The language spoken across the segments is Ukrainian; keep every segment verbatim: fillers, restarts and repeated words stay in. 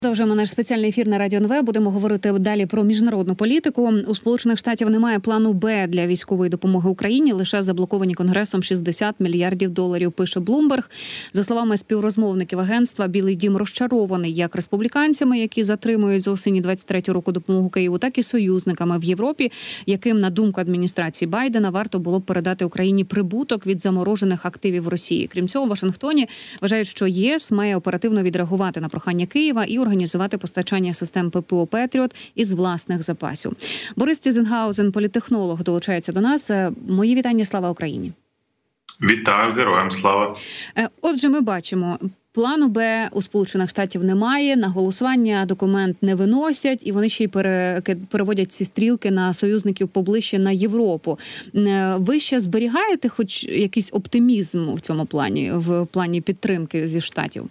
Продовжуємо наш спеціальний ефір на Радіо ен ве. Будемо говорити далі про міжнародну політику. У Сполучених Штатів немає плану Б для військової допомоги Україні. Лише заблоковані Конгресом шістдесят мільярдів доларів, пише Bloomberg. За словами співрозмовників агентства, Білий дім розчарований як республіканцями, які затримують з осені двадцять третього року допомогу Києву, так і союзниками в Європі, яким, на думку адміністрації Байдена, варто було б передати Україні прибуток від заморожених активів Росії. Крім цього, в Вашингтоні вважають, що ЄС має оперативно відреагувати на прохання Києва і організувати постачання систем ППО «Петріот» із власних запасів. Борис Тізенгаузен, політтехнолог, долучається до нас. Мої вітання, слава Україні. Вітаю, героям слава. Отже, ми бачимо, плану Б у Сполучених Штатів немає, на голосування документ не виносять, і вони ще й переводять ці стрілки на союзників поближче на Європу. Ви ще зберігаєте хоч якийсь оптимізм в цьому плані, в плані підтримки зі Штатів?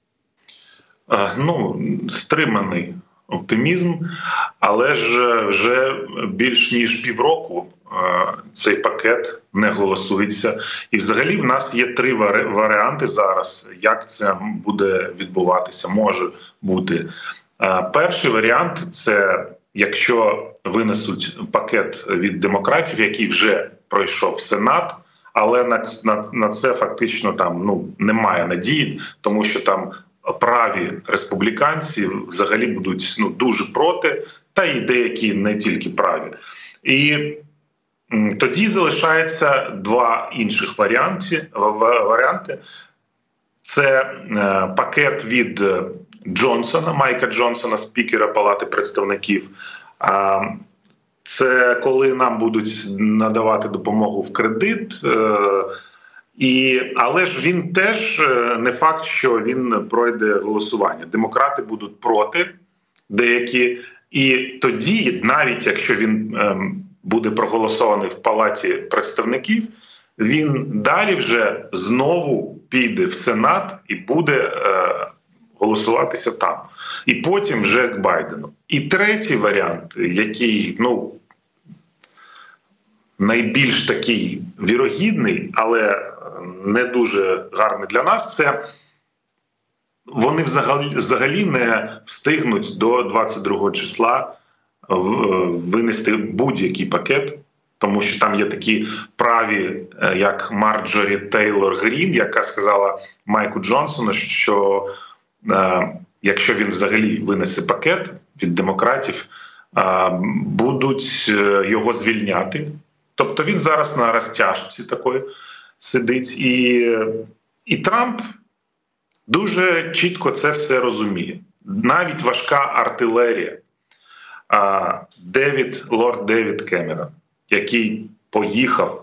Ну, стриманий оптимізм, але ж вже більш ніж півроку цей пакет не голосується. І взагалі в нас є три варіанти зараз, як це буде відбуватися, може бути. Перший варіант – це якщо винесуть пакет від демократів, який вже пройшов Сенат, але на, на, на це фактично там ну немає надії, тому що там праві республіканці взагалі будуть ну дуже проти, та й деякі не тільки праві. І тоді залишається два інших варіанти. варіанти. Це пакет від Джонсона, Майка Джонсона, спікера Палати представників. Це коли нам будуть надавати допомогу в кредит. І, але ж він теж не факт, що він пройде голосування. Демократи будуть проти деякі. І тоді, навіть якщо він ем, буде проголосований в Палаті представників, він далі вже знову піде в Сенат і буде е, голосуватися там. І потім вже к Байдену. І третій варіант, який, ну, найбільш такий вірогідний, але не дуже гарний для нас, це вони взагалі, взагалі не встигнуть до двадцять другого числа винести будь-який пакет, тому що там є такі праві, як Марджорі Тейлор Грін, яка сказала Майку Джонсону, що е, якщо він взагалі винесе пакет від демократів, е, будуть його звільняти. Тобто він зараз на розтяжці такої сидить. І, і Трамп дуже чітко це все розуміє. Навіть важка артилерія. Девід, лорд Девід Кемерон, який поїхав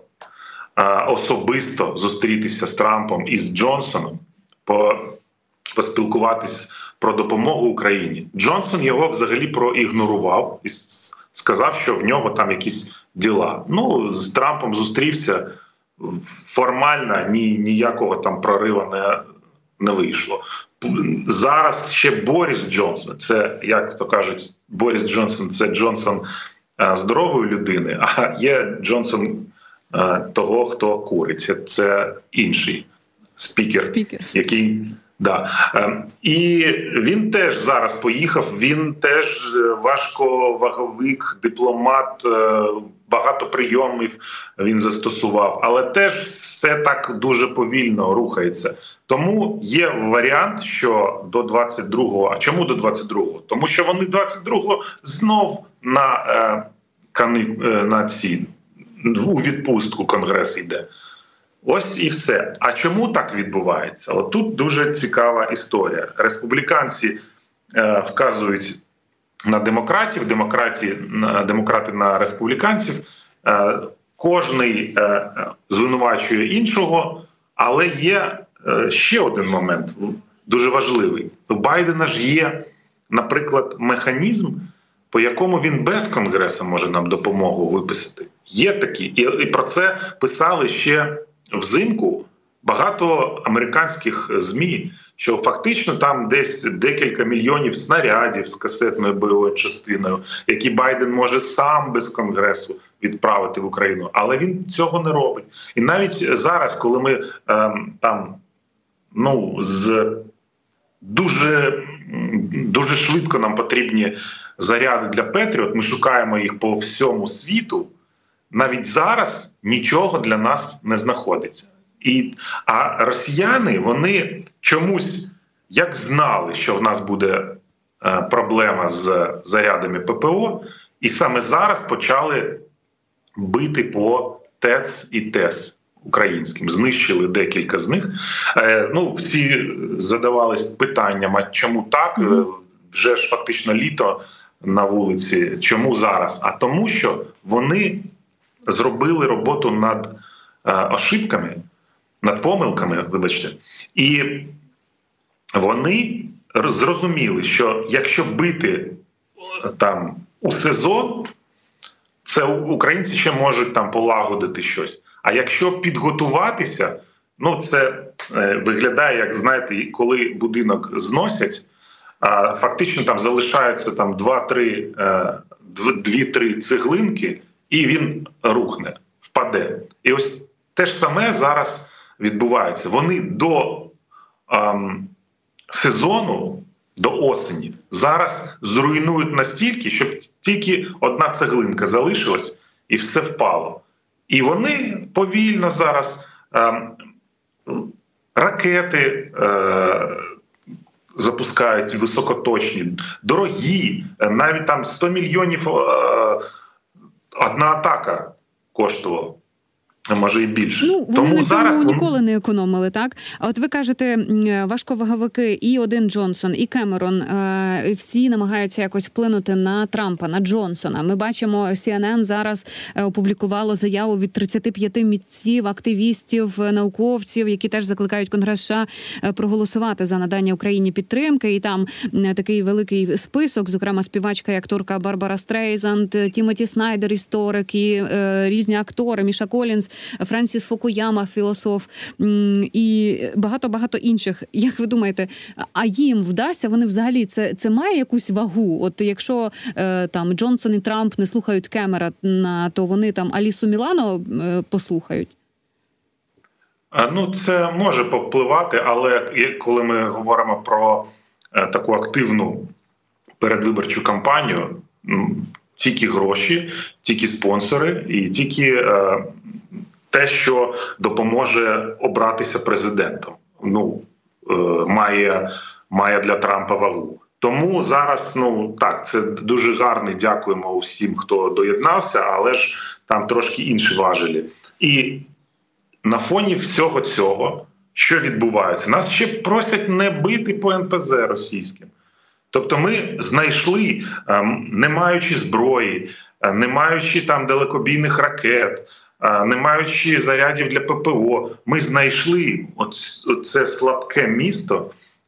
особисто зустрітися з Трампом і з Джонсоном, по, поспілкуватись про допомогу Україні. Джонсон його взагалі проігнорував і сказав, що в нього там якісь діла. Ну, з Трампом зустрівся, формально ні, ніякого там прориву не, не вийшло. Зараз ще Борис Джонсон, це, як то кажуть, Борис Джонсон – це Джонсон а, здорової людини, а є Джонсон а, того, хто курить. Це інший спікер, спікер. який... Да. І він теж зараз поїхав, він теж важковаговик, дипломат, багато прийомів він застосував, але теж все так дуже повільно рухається. Тому є варіант, що до двадцять другого, а чому до двадцять другого? Тому що вони двадцять другого знов на, на ці, у відпустку Конгрес йде. Ось і все. А чому так відбувається? От тут дуже цікава історія. Республіканці е, вказують на демократів, демократи на, демократи на республіканців. Е, кожний е, звинувачує іншого, але є е, ще один момент, дуже важливий. У Байдена ж є, наприклад, механізм, по якому він без Конгресу може нам допомогу виписати. Є такі. І, і про це писали ще взимку багато американських ЗМІ, що фактично там десь декілька мільйонів снарядів з касетною бойовою частиною, які Байден може сам без Конгресу відправити в Україну. Але він цього не робить. І навіть зараз, коли ми ем, там ну з дуже дуже швидко нам потрібні заряди для Петріот, ми шукаємо їх по всьому світу, навіть зараз нічого для нас не знаходиться. І, а росіяни, вони чомусь, як знали, що в нас буде е, проблема з зарядами ППО, і саме зараз почали бити по ТЕЦ і ТЕС українським. Знищили декілька з них. Е, ну, всі задавались питанням, а чому так? Е, вже ж фактично літо на вулиці. Чому зараз? А тому, що вони зробили роботу над е, ошибками, над помилками, вибачте, і вони зрозуміли, що якщо бити там у сезон, це українці ще можуть там полагодити щось. А якщо підготуватися, ну це е, виглядає, як, знаєте, коли будинок зносять, а фактично там залишається там два-три е, дві-три цеглинки, і він рухне, впаде. І ось те ж саме зараз відбувається. Вони до ем, сезону, до осені, зараз зруйнують настільки, щоб тільки одна цеглинка залишилась і все впало. І вони повільно зараз ем, ракети е, запускають високоточні, дорогі, навіть там сто мільйонів е, одна атака коштувала. А може і більше. Ну, вони тому на зараз цьому вони... ніколи не економили, так? А от ви кажете, важковаговики і один Джонсон, і Кемерон, е, всі намагаються якось вплинути на Трампа, на Джонсона. Ми бачимо, Сі Ен Ен зараз опублікувало заяву від тридцяти п'яти митців, активістів, науковців, які теж закликають Конгрес США проголосувати за надання Україні підтримки. І там такий великий список, зокрема співачка і акторка Барбара Стрейзанд, Тімоті Снайдер, історик, і е, різні актори, Міша Колінз, Френсіс Фукуяма, філософ і багато-багато інших. Як ви думаєте, а їм вдасться? Вони взагалі, це, це має якусь вагу? От якщо е, там Джонсон і Трамп не слухають Кемерона, то вони там Алісу Мілано е, послухають? Ну, це може повпливати, але коли ми говоримо про е, таку активну передвиборчу кампанію, тільки гроші, тільки спонсори і тільки е, те, що допоможе обратися президентом, ну, е, має, має для Трампа вагу. Тому зараз, ну так, це дуже гарний, дякуємо всім, хто доєднався, але ж там трошки інші важелі. І на фоні всього цього, що відбувається? Нас ще просять не бити по ен пе зет російським. Тобто ми знайшли, не маючи зброї, не маючи там далекобійних ракет, не маючи зарядів для пе пе о, ми знайшли це слабке місто,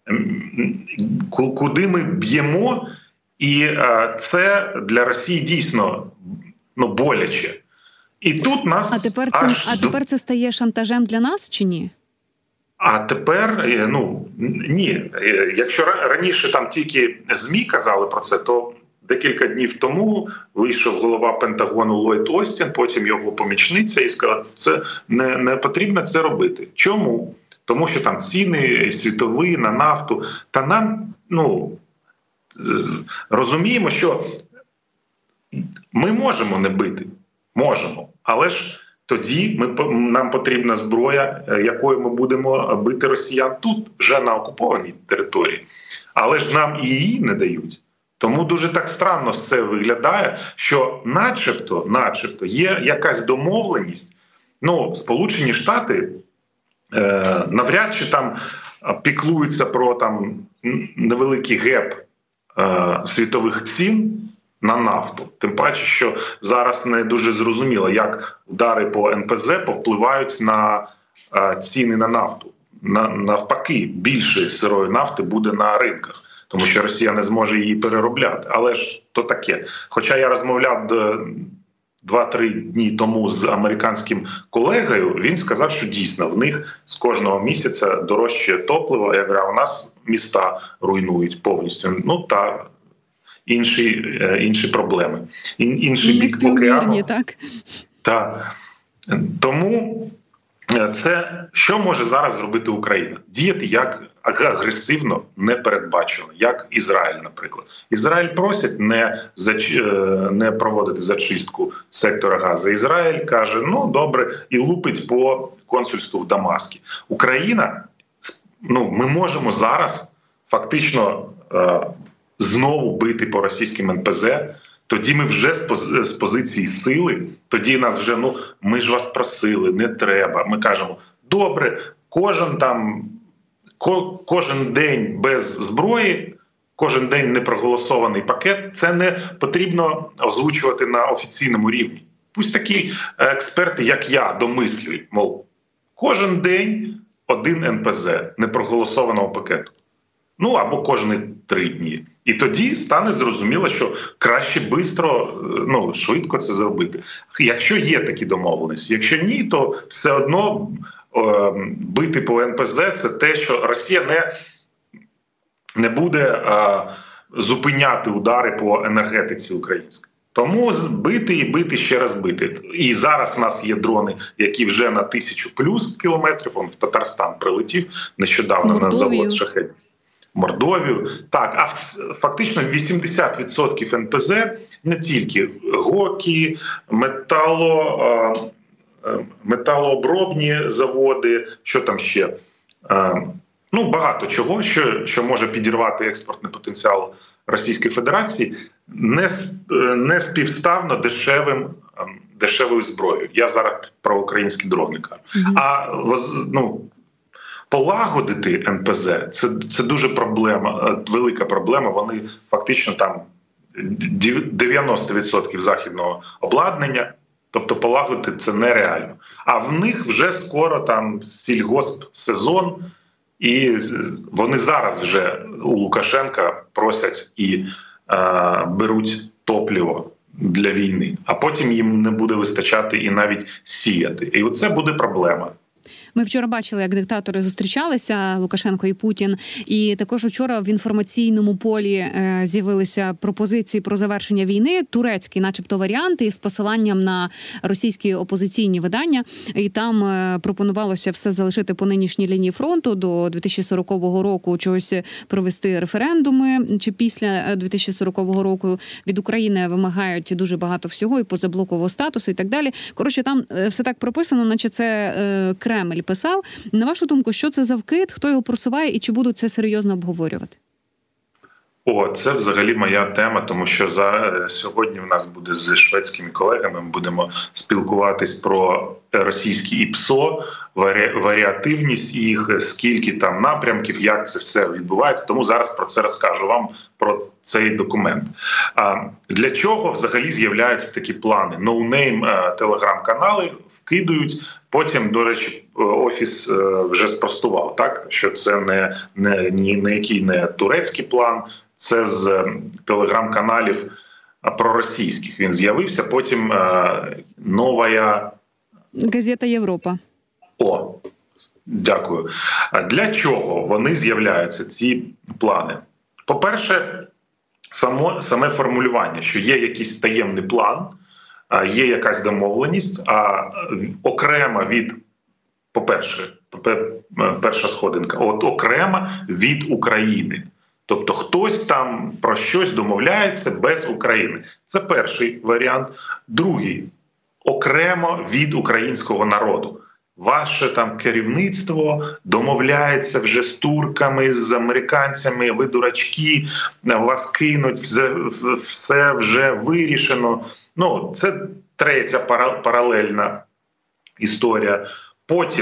куди ми б'ємо, і це для Росії дійсно, ну, боляче. І тут нас а тепер це, аж... а тепер це стає шантажем для нас чи ні? А тепер, ну, ні. Якщо раніше там тільки ЗМІ казали про це, то декілька днів тому вийшов голова Пентагону Ллойд Остін, потім його помічниця, і сказав, це не, не потрібно це робити. Чому? Тому що там ціни світові на нафту. Та нам, ну, розуміємо, що ми можемо не бити. Можемо. Але ж тоді ми, нам потрібна зброя, якою ми будемо бити росіян тут, вже на окупованій території. Але ж нам і її не дають. Тому дуже так странно все виглядає, що начебто, начебто є якась домовленість. Ну, Сполучені Штати е, навряд чи там піклуються про там невеликий геп е, світових цін на нафту. Тим паче, що зараз не дуже зрозуміло, як удари по ен пе зет повпливають на е, ціни на нафту. На, навпаки, більше сирої нафти буде на ринках, тому що Росія не зможе її переробляти. Але ж то таке. Хоча я розмовляв два-три дні тому з американським колегою, він сказав, що дійсно в них з кожного місяця дорожче топливо. Я говорю, а у нас міста руйнують повністю. Ну та інші, інші проблеми. Інший бік океану. Так? Так. Тому це що може зараз зробити Україна? Діяти як агресивно не передбачено, як Ізраїль, наприклад. Ізраїль просить не зач... не проводити зачистку сектора Газа. Ізраїль каже: ну добре, і лупить по консульству в Дамаскі. Україна, ну ми можемо зараз фактично е, знову бити по російським ен пе зет. Тоді ми вже з, поз... з позиції сили, тоді нас вже, ну ми ж вас просили, не треба. Ми кажемо: добре, кожен там кожен день без зброї, кожен день непроголосований пакет, це не потрібно озвучувати на офіційному рівні. Пусть такі експерти, як я, домислюють, мов, кожен день один ен пе зет непроголосованого пакету. Ну, або кожні три дні. І тоді стане зрозуміло, що краще бистро, ну, швидко це зробити. Якщо є такі домовленості. Якщо ні, то все одно бити по ен пе зет – це те, що Росія не, не буде а, зупиняти удари по енергетиці українській. Тому бити і бити, ще раз бити. І зараз в нас є дрони, які вже на тисячу плюс кілометрів. Он в Татарстан прилетів нещодавно Мордовію. на завод «Шахет». Мордовію. Так, а фактично вісімдесят відсотків ен пе зет не тільки ГОКі, метало, металообробні заводи, що там ще, ну багато чого, що, що може підірвати експортний потенціал Російської Федерації, не, не співставно дешевим, дешевою зброєю. Я зараз про українські дрони кажу. Mm-hmm. А ну, полагодити ен пе зет – це, це дуже проблема, велика проблема. Вони фактично там дев'яносто відсотків західного обладнання, тобто полагодити це нереально. А в них вже скоро там сільгосп-сезон, і вони зараз вже у Лукашенка просять і е, беруть топливо для війни, а потім їм не буде вистачати і навіть сіяти. І оце буде проблема. Ми вчора бачили, як диктатори зустрічалися, Лукашенко і Путін. І також вчора в інформаційному полі е, з'явилися пропозиції про завершення війни, турецькі начебто варіанти із посиланням на російські опозиційні видання. І там е, пропонувалося все залишити по нинішній лінії фронту до дві тисячі сорокового року, чогось провести референдуми, чи після дві тисячі сорокового року від України вимагають дуже багато всього і позаблокового статусу і так далі. Коротше, там все так прописано, наче це е, Кремль писав. На вашу думку, що це за вкид, хто його просуває і чи будуть це серйозно обговорювати? О, це взагалі моя тема, тому що за сьогодні в нас буде з шведськими колегами, ми будемо спілкуватись про російські ІПСО, варі... варіативність їх, скільки там напрямків, як це все відбувається. Тому зараз про це розкажу вам, про цей документ. А для чого взагалі з'являються такі плани? Ноунейм телеграм-канали вкидують, потім, до речі, Офіс вже спростував, так, що це не, не, ні, не який не турецький план, це з телеграм-каналів проросійських. Він з'явився, потім е, нова... Газета «Європа». О, дякую. А для чого вони з'являються, ці плани? По-перше, само, саме формулювання, що є якийсь таємний план, є якась домовленість, а окремо від, по-перше, перша сходинка, от окремо від України. Тобто хтось там про щось домовляється без України. Це перший варіант. Другий – окремо від українського народу. Ваше там керівництво домовляється вже з турками, з американцями, ви дурачки, вас кинуть, все, все вже вирішено. Ну, це третя паралельна історія. Потім,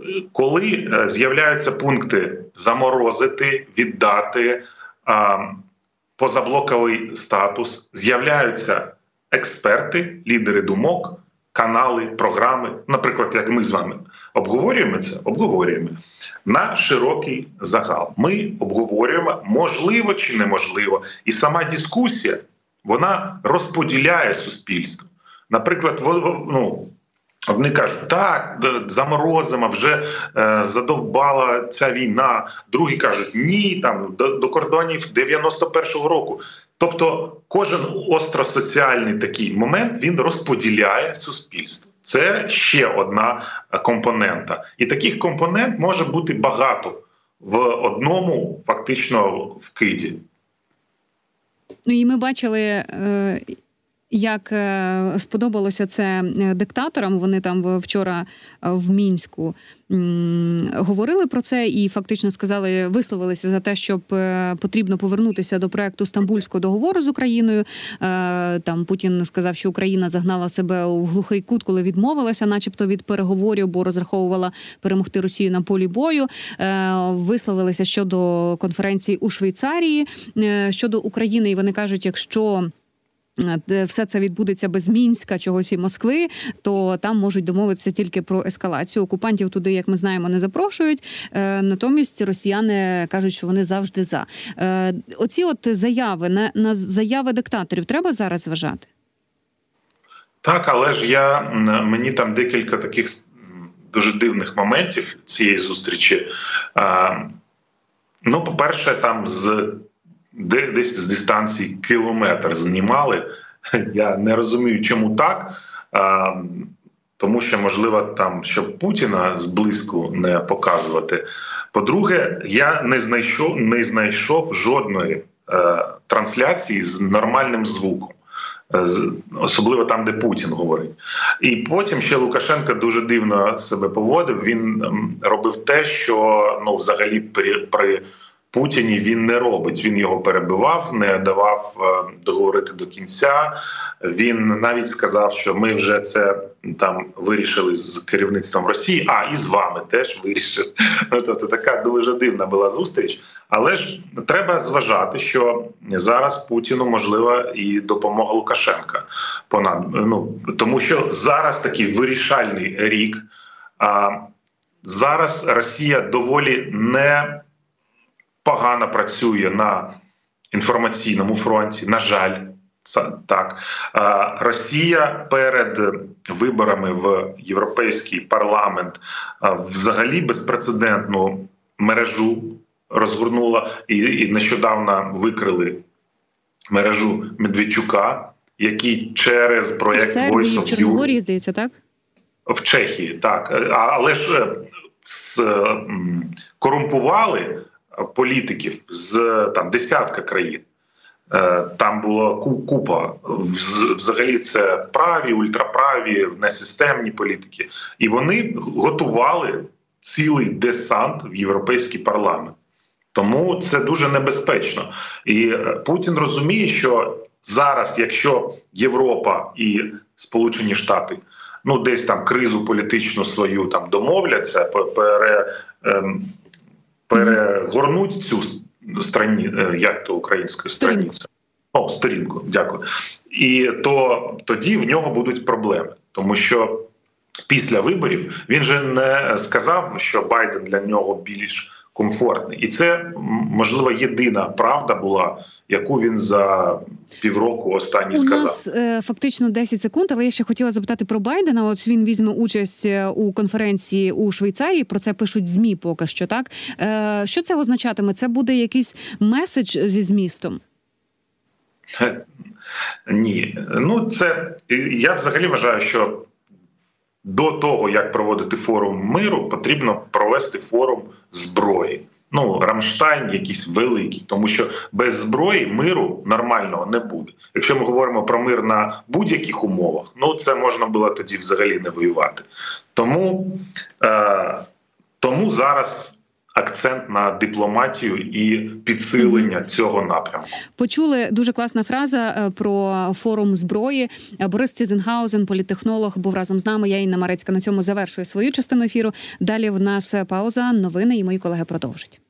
коли з'являються пункти заморозити, віддати а, позаблоковий статус, з'являються експерти, лідери думок, канали, програми, наприклад, як ми з вами обговорюємо це, обговорюємо на широкий загал. Ми обговорюємо, можливо чи неможливо. І сама дискусія, вона розподіляє суспільство. Наприклад, ну, одні кажуть, так, заморозимо, вже е, задовбала ця війна. Другі кажуть, ні, там, до, до кордонів дев'яносто першого року. Тобто кожен остросоціальний такий момент, він розподіляє суспільство. Це ще одна компонента. І таких компонент може бути багато в одному фактично вкиді. Ну і ми бачили, е, як е, сподобалося це диктаторам. Вони там вчора в Мінську м, говорили про це і фактично сказали, висловилися за те, щоб е, потрібно повернутися до проекту Стамбульського договору з Україною. Е, там Путін сказав, що Україна загнала себе у глухий кут, коли відмовилася начебто від переговорів, бо розраховувала перемогти Росію на полі бою. Е, висловилися щодо конференції у Швейцарії, е, щодо України. І вони кажуть, якщо все це відбудеться без Мінська, чогось і Москви, то там можуть домовитися тільки про ескалацію. Окупантів туди, як ми знаємо, не запрошують. Натомість росіяни кажуть, що вони завжди за. Оці от заяви, на, на заяви диктаторів треба зараз зважати? Так, але ж я, мені там декілька таких дуже дивних моментів цієї зустрічі. Ну, по-перше, там з Де десь з дистанції кілометр знімали. Я не розумію, чому так. А, тому що, можливо, там, щоб Путіна зблизьку не показувати. По-друге, я не знайшов, не знайшов жодної е, трансляції з нормальним звуком. З, особливо там, де Путін говорить. І потім ще Лукашенко дуже дивно себе поводив. Він робив те, що ну, взагалі при, при Путіні він не робить. Він його перебивав, не давав е, договорити до кінця. Він навіть сказав, що ми вже це там вирішили з керівництвом Росії, а і з вами теж вирішили. Ну, тобто така дуже дивна була зустріч. Але ж треба зважати, що зараз Путіну можлива і допомога Лукашенка. Понад, ну, тому що зараз такий вирішальний рік. А зараз Росія доволі не погано працює на інформаційному фронті, на жаль, так. Росія перед виборами в Європейський парламент взагалі безпрецедентну мережу розгорнула і, і нещодавно викрили мережу Медведчука, який через проєкт Voice of Europe... В Чорногорії, здається, так? В Чехії, так. Але ж корумпували політиків з там десятка країн. Там була купа. Взагалі це праві, ультраправі, несистемні політики. І вони готували цілий десант в Європейський парламент. Тому це дуже небезпечно. І Путін розуміє, що зараз, якщо Європа і Сполучені Штати ну десь там кризу політичну свою там домовляться, пере, ем, перегорнуть цю страні, як то українською страницю. О, сторінку, дякую. І то тоді в нього будуть проблеми, тому що після виборів він же не сказав, що Байден для нього більш комфортний. І це, можливо, єдина правда була, яку він за півроку останній сказав. У нас е, фактично десять секунд, але я ще хотіла запитати про Байдена. От він візьме участь у конференції у Швейцарії, про це пишуть ЗМІ поки що, так? Е, що це означатиме? Це буде якийсь меседж зі змістом? Ні. Ну, це, я взагалі вважаю, що до того, як проводити форум миру, потрібно провести форум зброї. Ну, Рамштайн якийсь великий, тому що без зброї миру нормального не буде. Якщо ми говоримо про мир на будь-яких умовах, ну це можна було тоді взагалі не воювати. Тому, е, тому зараз акцент на дипломатію і підсилення цього напрямку. Почули дуже класна фраза про форум зброї. Борис Цізенгаузен, політтехнолог, був разом з нами. Я, Інна Марецька, на цьому завершую свою частину ефіру. Далі в нас пауза, новини і мої колеги продовжать.